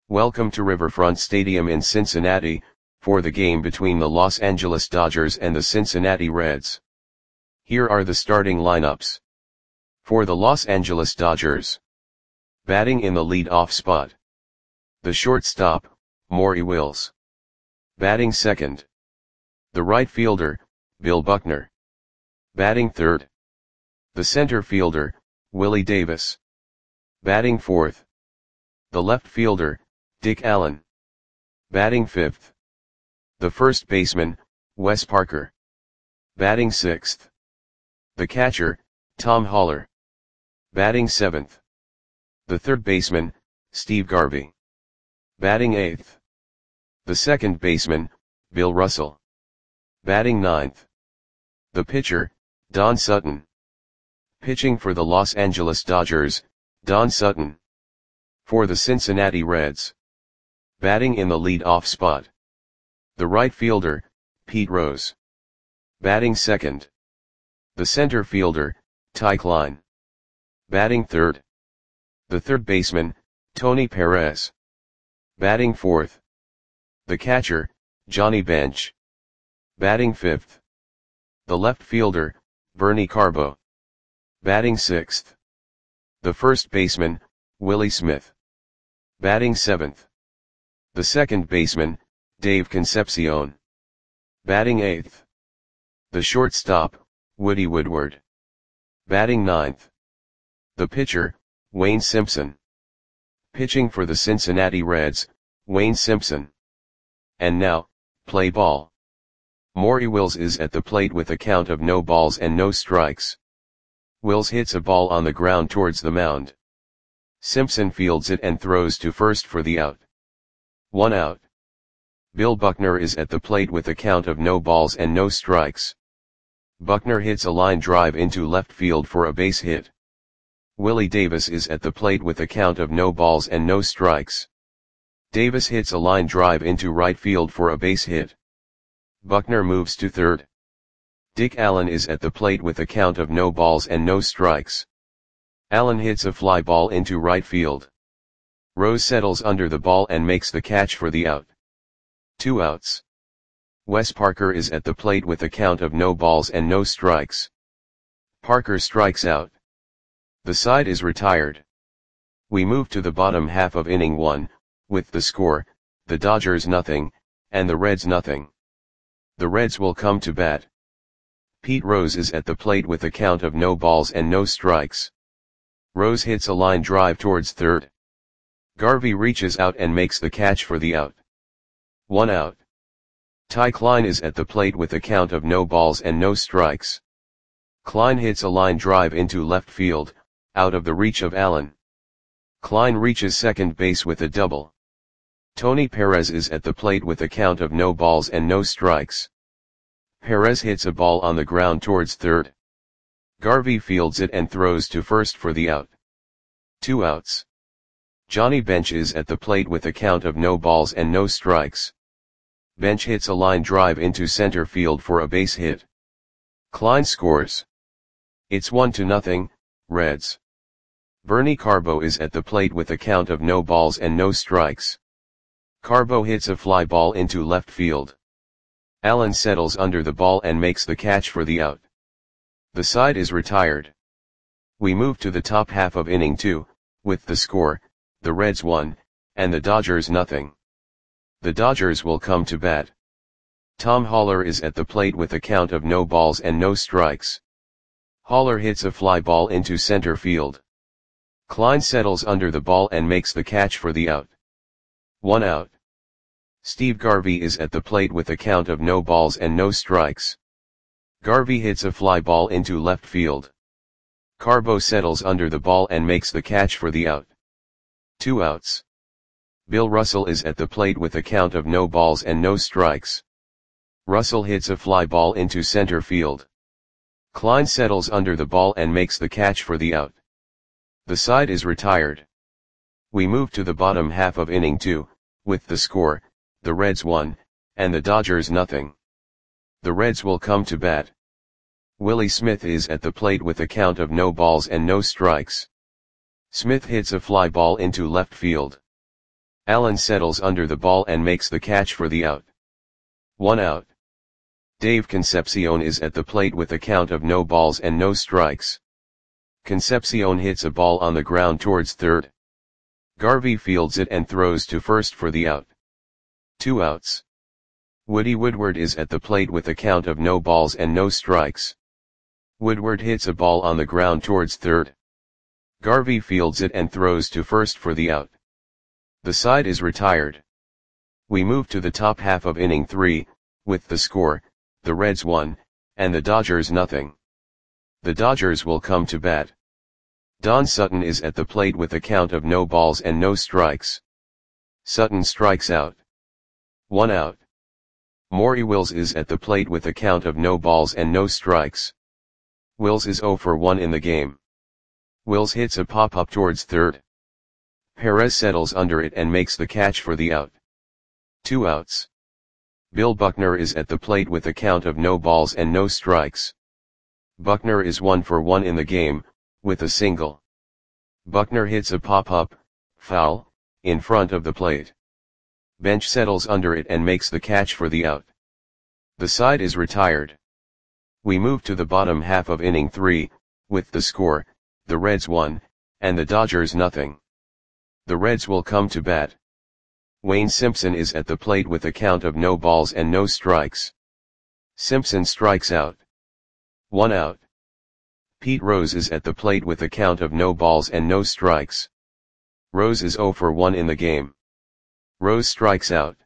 Welcome to Riverfront Stadium in Cincinnati, for the game between the Los Angeles Dodgers and the Cincinnati Reds. Here are the starting lineups. For the Los Angeles Dodgers. Batting in the lead-off spot. The shortstop, Maury Wills. Batting second. The right fielder, Bill Buckner. Batting third. The center fielder, Willie Davis. Batting fourth. The left fielder, Dick Allen. Batting fifth. The first baseman, Wes Parker. Batting sixth. The catcher, Tom Haller. Batting seventh. The third baseman, Steve Garvey. Batting eighth. The second baseman, Bill Russell. Batting ninth. The pitcher, Don Sutton. Pitching for the Los Angeles Dodgers, Don Sutton. For the Cincinnati Reds. Batting in the lead-off spot. The right fielder, Pete Rose. Batting second. The center fielder, Ty Klein. Batting third. The third baseman, Tony Perez. Batting fourth. The catcher, Johnny Bench. Batting fifth. The left fielder, Bernie Carbo. Batting sixth. The first baseman, Willie Smith. Batting seventh. The second baseman, Dave Concepcion. Batting eighth. The shortstop, Woody Woodward. Batting ninth. The pitcher, Wayne Simpson. Pitching for the Cincinnati Reds, Wayne Simpson. And now, play ball. Maury Wills is at the plate with a count of no balls and no strikes. Wills hits a ball on the ground towards the mound. Simpson fields it and throws to first for the out. 1 out. Bill Buckner is at the plate with a count of no balls and no strikes. Buckner hits a line drive into left field for a base hit. Willie Davis is at the plate with a count of no balls and no strikes. Davis hits a line drive into right field for a base hit. Buckner moves to third. Dick Allen is at the plate with a count of no balls and no strikes. Allen hits a fly ball into right field. Rose settles under the ball and makes the catch for the out. 2 outs. Wes Parker is at the plate with a count of no balls and no strikes. Parker strikes out. The side is retired. We move to the bottom half of inning 1, with the score, the Dodgers nothing, and the Reds nothing. The Reds will come to bat. Pete Rose is at the plate with a count of no balls and no strikes. Rose hits a line drive towards third. Garvey reaches out and makes the catch for the out. 1 out. Ty Klein is at the plate with a count of no balls and no strikes. Klein hits a line drive into left field, out of the reach of Allen. Klein reaches second base with a double. Tony Perez is at the plate with a count of no balls and no strikes. Perez hits a ball on the ground towards third. Garvey fields it and throws to first for the out. 2 outs. Johnny Bench is at the plate with a count of no balls and no strikes. Bench hits a line drive into center field for a base hit. Klein scores. It's 1-0, Reds. Bernie Carbo is at the plate with a count of no balls and no strikes. Carbo hits a fly ball into left field. Allen settles under the ball and makes the catch for the out. The side is retired. We move to the top half of inning 2, with the score, the Reds 1, and the Dodgers nothing. The Dodgers will come to bat. Tom Haller is at the plate with a count of no balls and no strikes. Haller hits a fly ball into center field. Klein settles under the ball and makes the catch for the out. 1 out. Steve Garvey is at the plate with a count of no balls and no strikes. Garvey hits a fly ball into left field. Carbo settles under the ball and makes the catch for the out. 2 outs. Bill Russell is at the plate with a count of no balls and no strikes. Russell hits a fly ball into center field. Klein settles under the ball and makes the catch for the out. The side is retired. We move to the bottom half of inning 2, with the score, the Reds 1, and the Dodgers nothing. The Reds will come to bat. Willie Smith is at the plate with a count of no balls and no strikes. Smith hits a fly ball into left field. Allen settles under the ball and makes the catch for the out. 1 out. Dave Concepcion is at the plate with a count of no balls and no strikes. Concepcion hits a ball on the ground towards third. Garvey fields it and throws to first for the out. 2 outs. Woody Woodward is at the plate with a count of no balls and no strikes. Woodward hits a ball on the ground towards third. Garvey fields it and throws to first for the out. The side is retired. We move to the top half of inning 3, with the score, the Reds 1, and the Dodgers nothing. The Dodgers will come to bat. Don Sutton is at the plate with a count of no balls and no strikes. Sutton strikes out. 1 out. Maury Wills is at the plate with a count of no balls and no strikes. Wills is 0 for 1 in the game. Wills hits a pop-up towards third. Perez settles under it and makes the catch for the out. 2 outs. Bill Buckner is at the plate with a count of no balls and no strikes. Buckner is 1 for 1 in the game, with a single. Buckner hits a pop-up, foul, in front of the plate. Bench settles under it and makes the catch for the out. The side is retired. We move to the bottom half of inning 3, with the score, the Reds 1, and the Dodgers nothing. The Reds will come to bat. Wayne Simpson is at the plate with a count of no balls and no strikes. Simpson strikes out. 1 out. Pete Rose is at the plate with a count of no balls and no strikes. Rose is 0 for 1 in the game. Rose strikes out.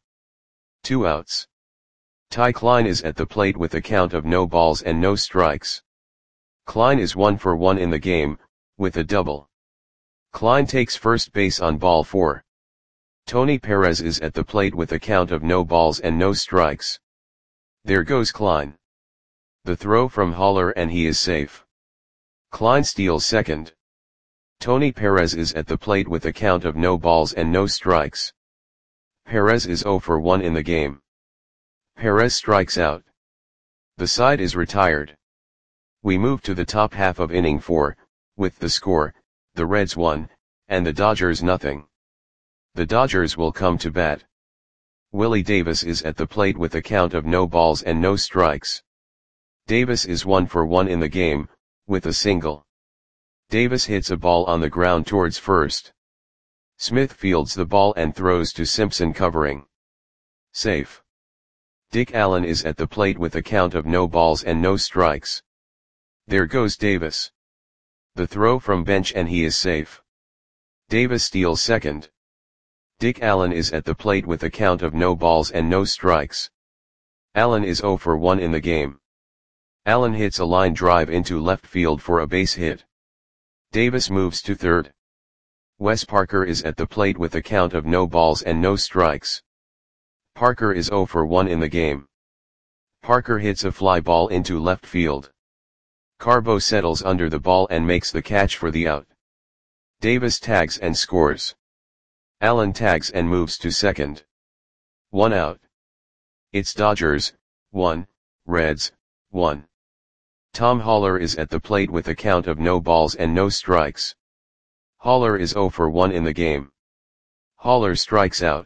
2 outs. Ty Klein is at the plate with a count of no balls and no strikes. Klein is 1 for 1 in the game, with a double. Klein takes first base on ball 4. Tony Perez is at the plate with a count of no balls and no strikes. There goes Klein. The throw from Haller and he is safe. Klein steals second. Tony Perez is at the plate with a count of no balls and no strikes. Perez is 0 for 1 in the game. Perez strikes out. The side is retired. We move to the top half of inning 4, with the score, the Reds 1, and the Dodgers nothing. The Dodgers will come to bat. Willie Davis is at the plate with a count of no balls and no strikes. Davis is 1 for 1 in the game, with a single. Davis hits a ball on the ground towards first. Smith fields the ball and throws to Simpson covering. Safe. Dick Allen is at the plate with a count of no balls and no strikes. There goes Davis. The throw from bench and he is safe. Davis steals second. Dick Allen is at the plate with a count of no balls and no strikes. Allen is 0 for 1 in the game. Allen hits a line drive into left field for a base hit. Davis moves to third. Wes Parker is at the plate with a count of no balls and no strikes. Parker is 0 for 1 in the game. Parker hits a fly ball into left field. Carbo settles under the ball and makes the catch for the out. Davis tags and scores. Allen tags and moves to second. 1 out. It's Dodgers, 1, Reds, 1. Tom Haller is at the plate with a count of no balls and no strikes. Haller is 0 for 1 in the game. Haller strikes out.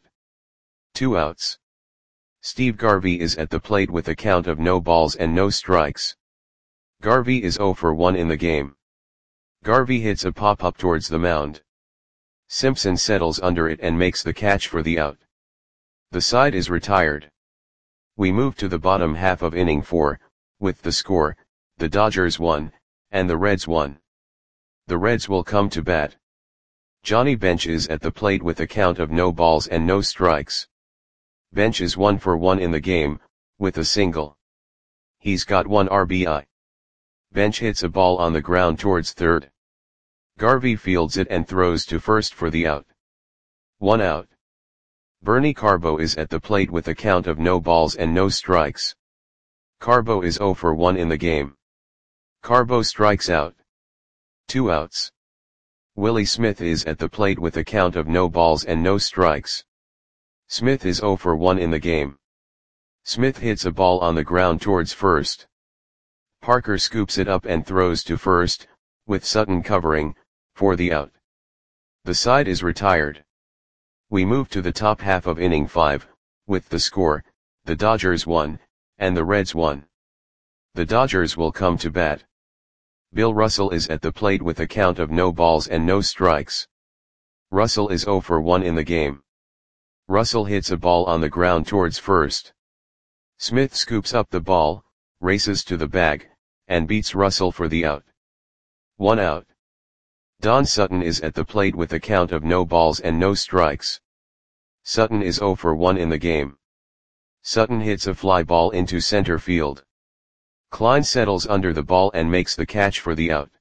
2 outs. Steve Garvey is at the plate with a count of no balls and no strikes. Garvey is 0 for 1 in the game. Garvey hits a pop-up towards the mound. Simpson settles under it and makes the catch for the out. The side is retired. We move to the bottom half of inning 4, with the score, the Dodgers 1, and the Reds 1. The Reds will come to bat. Johnny Bench is at the plate with a count of no balls and no strikes. Bench is 1 for 1 in the game, with a single. He's got 1 RBI. Bench hits a ball on the ground towards third. Garvey fields it and throws to first for the out. 1 out. Bernie Carbo is at the plate with a count of no balls and no strikes. Carbo is 0 for 1 in the game. Carbo strikes out. 2 outs. Willie Smith is at the plate with a count of no balls and no strikes. Smith is 0 for 1 in the game. Smith hits a ball on the ground towards first. Parker scoops it up and throws to first, with Sutton covering, for the out. The side is retired. We move to the top half of inning 5, with the score, the Dodgers 1, and the Reds 1. The Dodgers will come to bat. Bill Russell is at the plate with a count of no balls and no strikes. Russell is 0 for 1 in the game. Russell hits a ball on the ground towards first. Smith scoops up the ball, races to the bag, and beats Russell for the out. 1 out. Don Sutton is at the plate with a count of no balls and no strikes. Sutton is 0 for 1 in the game. Sutton hits a fly ball into center field. Klein settles under the ball and makes the catch for the out.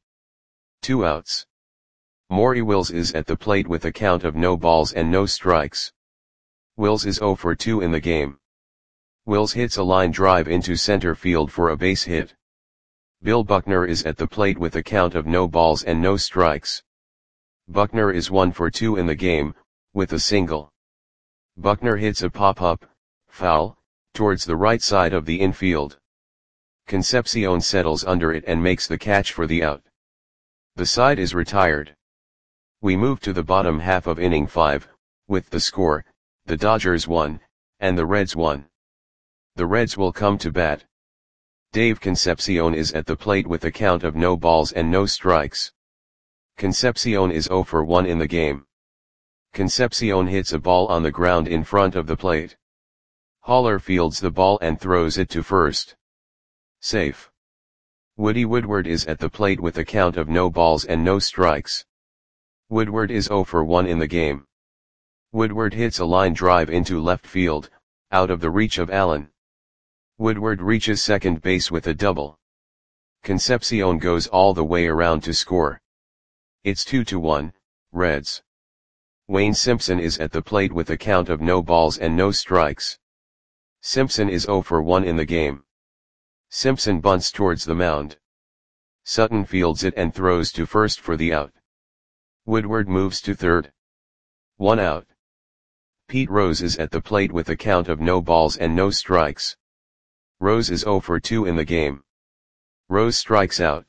2 outs. Maury Wills is at the plate with a count of no balls and no strikes. Wills is 0 for 2 in the game. Wills hits a line drive into center field for a base hit. Bill Buckner is at the plate with a count of no balls and no strikes. Buckner is 1 for 2 in the game, with a single. Buckner hits a pop-up, foul, towards the right side of the infield. Concepcion settles under it and makes the catch for the out. The side is retired. We move to the bottom half of inning 5, with the score, the Dodgers 1, and the Reds 1. The Reds will come to bat. Dave Concepcion is at the plate with a count of no balls and no strikes. Concepcion is 0 for 1 in the game. Concepcion hits a ball on the ground in front of the plate. Haller fields the ball and throws it to first. Safe. Woody Woodward is at the plate with a count of no balls and no strikes. Woodward is 0 for 1 in the game. Woodward hits a line drive into left field, out of the reach of Allen. Woodward reaches second base with a double. Concepcion goes all the way around to score. It's 2-1, Reds. Wayne Simpson is at the plate with a count of no balls and no strikes. Simpson is 0 for 1 in the game. Simpson bunts towards the mound. Sutton fields it and throws to first for the out. Woodward moves to third. 1 out. Pete Rose is at the plate with a count of no balls and no strikes. Rose is 0 for 2 in the game. Rose strikes out.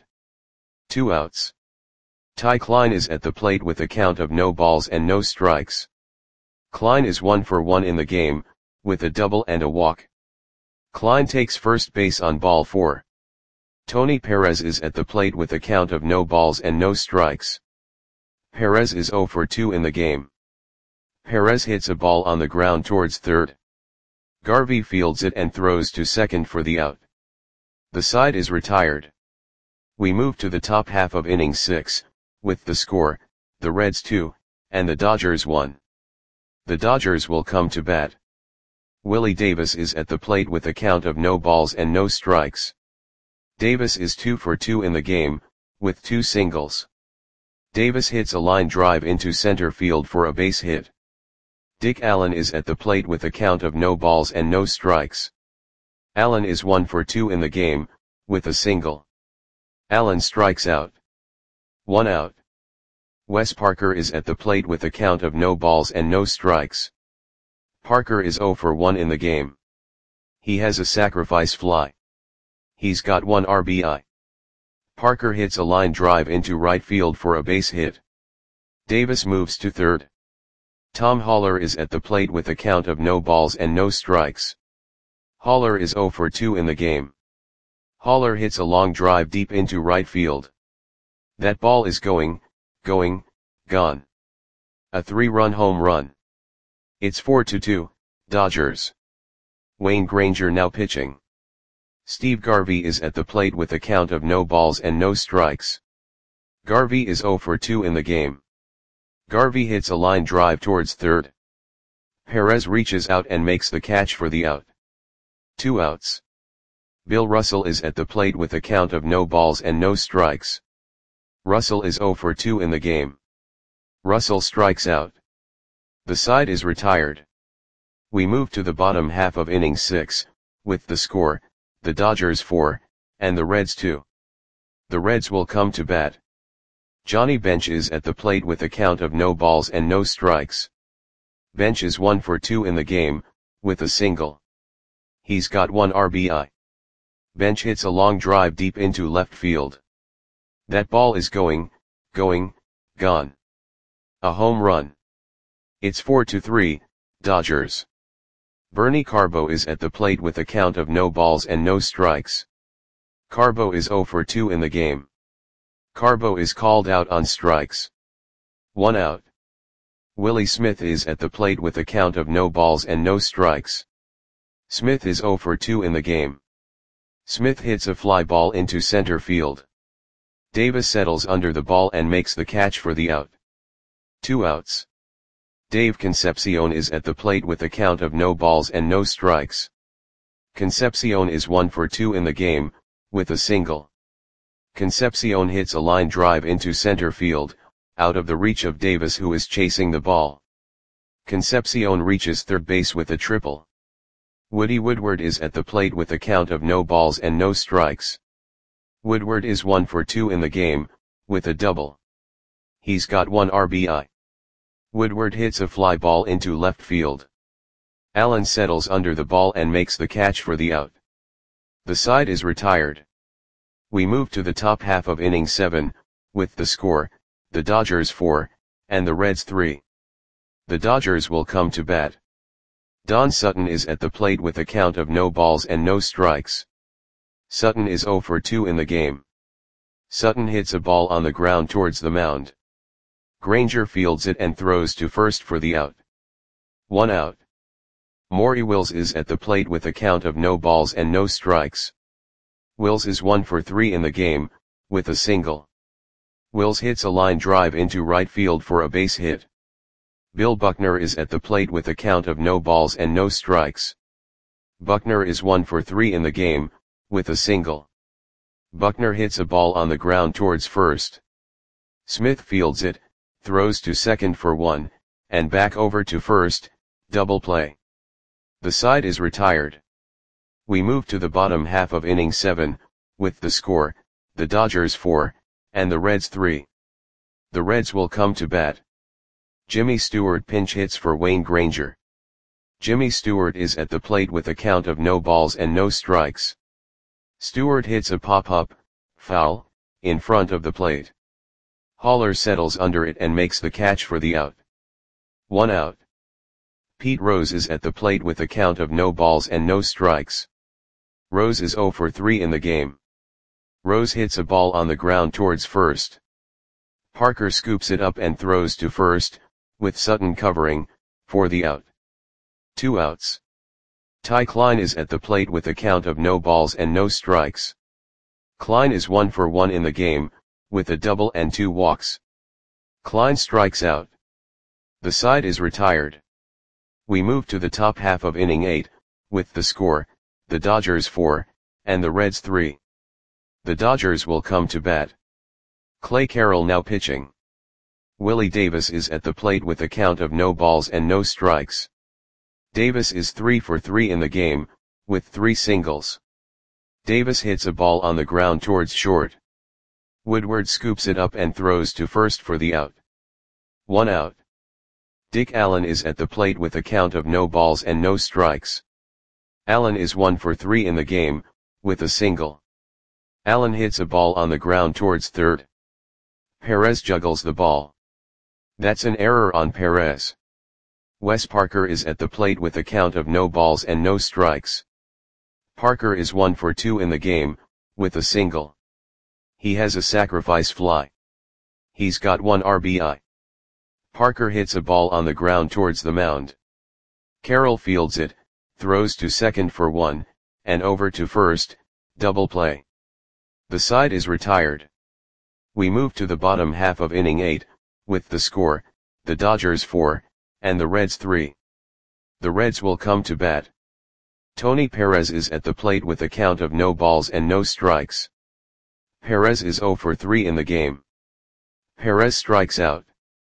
2 outs. Ty Klein is at the plate with a count of no balls and no strikes. Klein is 1 for 1 in the game, with a double and a walk. Klein takes first base on ball 4. Tony Perez is at the plate with a count of no balls and no strikes. Perez is 0 for 2 in the game. Perez hits a ball on the ground towards third. Garvey fields it and throws to second for the out. The side is retired. We move to the top half of inning 6, with the score, the Reds 2, and the Dodgers 1. The Dodgers will come to bat. Willie Davis is at the plate with a count of no balls and no strikes. Davis is 2 for 2 in the game, with 2 singles. Davis hits a line drive into center field for a base hit. Dick Allen is at the plate with a count of no balls and no strikes. Allen is 1 for 2 in the game, with a single. Allen strikes out. 1 out. Wes Parker is at the plate with a count of no balls and no strikes. Parker is 0 for 1 in the game. He has a sacrifice fly. He's got 1 RBI. Parker hits a line drive into right field for a base hit. Davis moves to third. Tom Haller is at the plate with a count of no balls and no strikes. Haller is 0 for 2 in the game. Haller hits a long drive deep into right field. That ball is gone. A 3-run home run. It's 4-2, Dodgers. Wayne Granger now pitching. Steve Garvey is at the plate with a count of no balls and no strikes. Garvey is 0 for 2 in the game. Garvey hits a line drive towards third. Perez reaches out and makes the catch for the out. 2 outs. Bill Russell is at the plate with a count of no balls and no strikes. Russell is 0 for 2 in the game. Russell strikes out. The side is retired. We move to the bottom half of inning 6, with the score, the Dodgers 4, and the Reds 2. The Reds will come to bat. Johnny Bench is at the plate with a count of no balls and no strikes. Bench is 1 for 2 in the game, with a single. He's got 1 RBI. Bench hits a long drive deep into left field. That ball is gone. A home run. It's 4-3, Dodgers. Bernie Carbo is at the plate with a count of no balls and no strikes. Carbo is 0 for 2 in the game. Carbo is called out on strikes. 1 out. Willie Smith is at the plate with a count of no balls and no strikes. Smith is 0 for 2 in the game. Smith hits a fly ball into center field. Davis settles under the ball and makes the catch for the out. 2 outs. Dave Concepcion is at the plate with a count of no balls and no strikes. Concepcion is 1 for 2 in the game, with a single. Concepcion hits a line drive into center field, out of the reach of Davis, who is chasing the ball. Concepcion reaches third base with a triple. Woody Woodward is at the plate with a count of no balls and no strikes. Woodward is 1 for 2 in the game, with a double. He's got 1 RBI. Woodward hits a fly ball into left field. Allen settles under the ball and makes the catch for the out. The side is retired. We move to the top half of inning 7, with the score, the Dodgers 4, and the Reds 3. The Dodgers will come to bat. Don Sutton is at the plate with a count of no balls and no strikes. Sutton is 0 for 2 in the game. Sutton hits a ball on the ground towards the mound. Granger fields it and throws to first for the out. 1 out. Maury Wills is at the plate with a count of no balls and no strikes. Wills is 1 for 3 in the game, with a single. Wills hits a line drive into right field for a base hit. Bill Buckner is at the plate with a count of no balls and no strikes. Buckner is 1 for 3 in the game, with a single. Buckner hits a ball on the ground towards first. Smith fields it, throws to second for 1, and back over to first, double play. The side is retired. We move to the bottom half of inning 7, with the score, the Dodgers 4, and the Reds 3. The Reds will come to bat. Jimmy Stewart pinch hits for Wayne Granger. Jimmy Stewart is at the plate with a count of no balls and no strikes. Stewart hits a pop-up, foul, in front of the plate. Haller settles under it and makes the catch for the out. 1 out. Pete Rose is at the plate with a count of no balls and no strikes. Rose is 0 for 3 in the game. Rose hits a ball on the ground towards first. Parker scoops it up and throws to first, with Sutton covering, for the out. 2 outs. Ty Klein is at the plate with a count of no balls and no strikes. Klein is 1 for 1 in the game, with a double and 2 walks. Klein strikes out. The side is retired. We move to the top half of inning 8, with the score, the Dodgers 4, and the Reds 3. The Dodgers will come to bat. Clay Carroll now pitching. Willie Davis is at the plate with a count of no balls and no strikes. Davis is 3 for 3 in the game, with 3 singles. Davis hits a ball on the ground towards short. Woodward scoops it up and throws to first for the out. 1 out. Dick Allen is at the plate with a count of no balls and no strikes. Allen is 1 for 3 in the game, with a single. Allen hits a ball on the ground towards third. Perez juggles the ball. That's an error on Perez. Wes Parker is at the plate with a count of no balls and no strikes. Parker is 1 for 2 in the game, with a single. He has a sacrifice fly. He's got 1 RBI. Parker hits a ball on the ground towards the mound. Carroll fields it, throws to second for 1, and over to first, double play. The side is retired. We move to the bottom half of inning 8, with the score, the Dodgers 4, and the Reds 3. The Reds will come to bat. Tony Perez is at the plate with a count of no balls and no strikes. Perez is 0 for 3 in the game. Perez strikes out.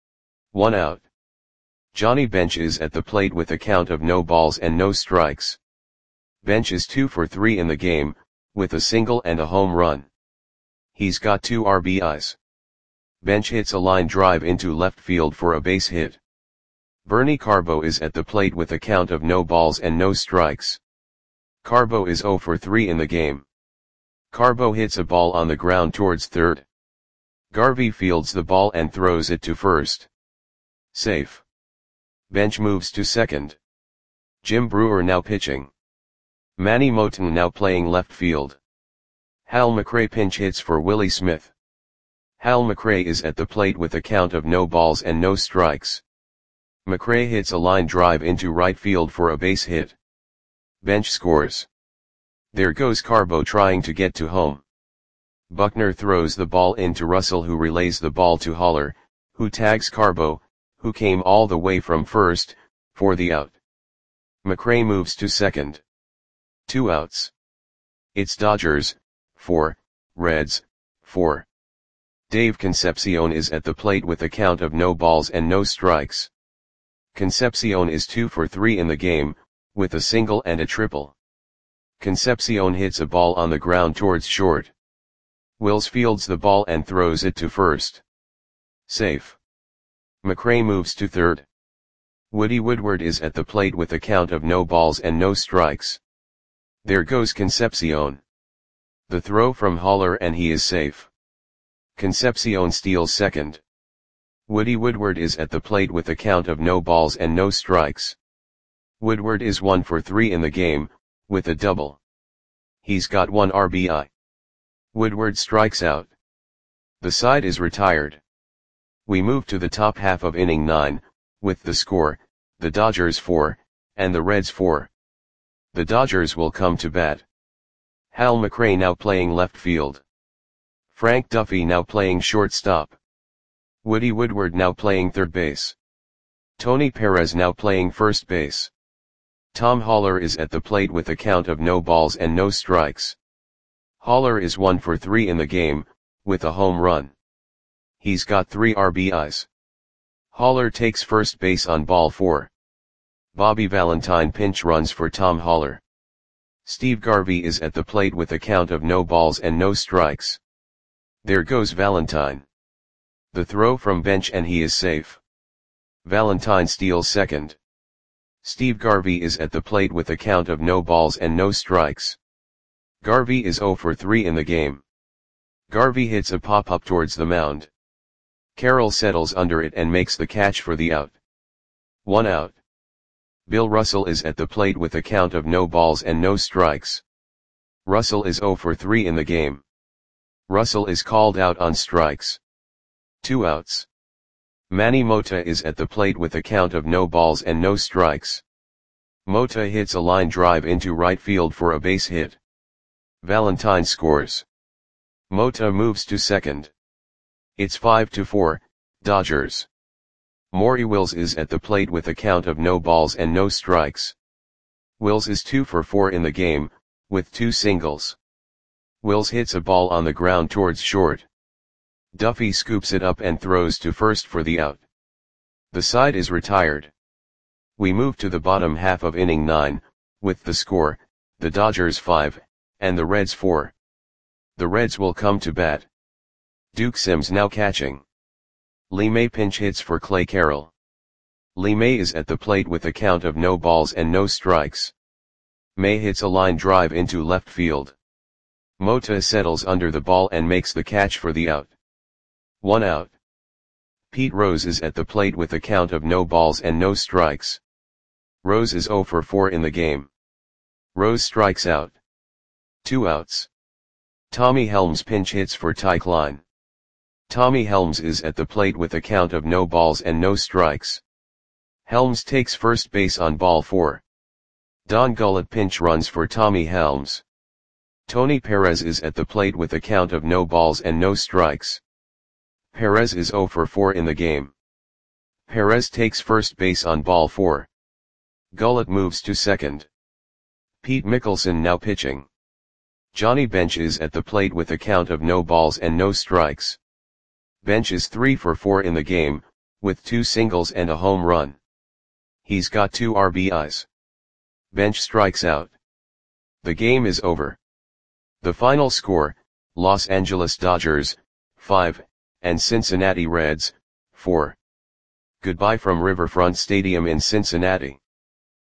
1 out. Johnny Bench is at the plate with a count of no balls and no strikes. Bench is 2 for 3 in the game, with a single and a home run. He's got 2 RBIs. Bench hits a line drive into left field for a base hit. Bernie Carbo is at the plate with a count of no balls and no strikes. Carbo is 0 for 3 in the game. Carbo hits a ball on the ground towards third. Garvey fields the ball and throws it to first. Safe. Bench moves to second. Jim Brewer now pitching. Manny Moten now playing left field. Hal McRae pinch hits for Willie Smith. Hal McRae is at the plate with a count of no balls and no strikes. McRae hits a line drive into right field for a base hit. Bench scores. There goes Carbo trying to get to home. Buckner throws the ball into Russell, who relays the ball to Haller, who tags Carbo, who came all the way from first, for the out. McRae moves to second. 2 outs. It's Dodgers, 4, Reds, 4. Dave Concepcion is at the plate with a count of no balls and no strikes. Concepcion is 2 for 3 in the game, with a single and a triple. Concepcion hits a ball on the ground towards short. Wills fields the ball and throws it to first. Safe. McRae moves to third. Woody Woodward is at the plate with a count of no balls and no strikes. There goes Concepcion. The throw from Haller and he is safe. Concepcion steals second. Woody Woodward is at the plate with a count of no balls and no strikes. Woodward is 1 for 3 in the game, with a double. He's got 1 RBI. Woodward strikes out. The side is retired. We move to the top half of inning 9, with the score, the Dodgers 4, and the Reds 4. The Dodgers will come to bat. Hal McRae now playing left field. Frank Duffy now playing shortstop. Woody Woodward now playing third base. Tony Perez now playing first base. Tom Haller is at the plate with a count of no balls and no strikes. Haller is 1 for 3 in the game, with a home run. He's got 3 RBIs. Haller takes first base on ball 4. Bobby Valentine pinch runs for Tom Haller. Steve Garvey is at the plate with a count of no balls and no strikes. There goes Valentine. The throw from bench and he is safe. Valentine steals second. Steve Garvey is at the plate with a count of no balls and no strikes. Garvey is 0 for 3 in the game. Garvey hits a pop-up towards the mound. Carroll settles under it and makes the catch for the out. 1 out. Bill Russell is at the plate with a count of no balls and no strikes. Russell is 0 for 3 in the game. Russell is called out on strikes. 2 outs. Manny Mota is at the plate with a count of no balls and no strikes. Mota hits a line drive into right field for a base hit. Valentine scores. Mota moves to second. It's 5-4, Dodgers. Maury Wills is at the plate with a count of no balls and no strikes. Wills is 2 for 4 in the game, with 2 singles. Wills hits a ball on the ground towards short. Duffy scoops it up and throws to first for the out. The side is retired. We move to the bottom half of inning 9, with the score, the Dodgers 5, and the Reds 4. The Reds will come to bat. Duke Sims now catching. Lee May pinch hits for Clay Carroll. Lee May is at the plate with a count of no balls and no strikes. May hits a line drive into left field. Mota settles under the ball and makes the catch for the out. 1 out. Pete Rose is at the plate with a count of no balls and no strikes. Rose is 0 for 4 in the game. Rose strikes out. 2 outs. Tommy Helms pinch hits for Ty Klein. Tommy Helms is at the plate with a count of no balls and no strikes. Helms takes first base on ball 4. Don Gullett pinch runs for Tommy Helms. Tony Perez is at the plate with a count of no balls and no strikes. Perez is 0 for 4 in the game. Perez takes first base on ball 4. Gullett moves to second. Pete Mickelson now pitching. Johnny Bench is at the plate with a count of no balls and no strikes. Bench is 3 for 4 in the game, with 2 singles and a home run. He's got 2 RBIs. Bench strikes out. The game is over. The final score, Los Angeles Dodgers, 5, and Cincinnati Reds, 4. Goodbye from Riverfront Stadium in Cincinnati.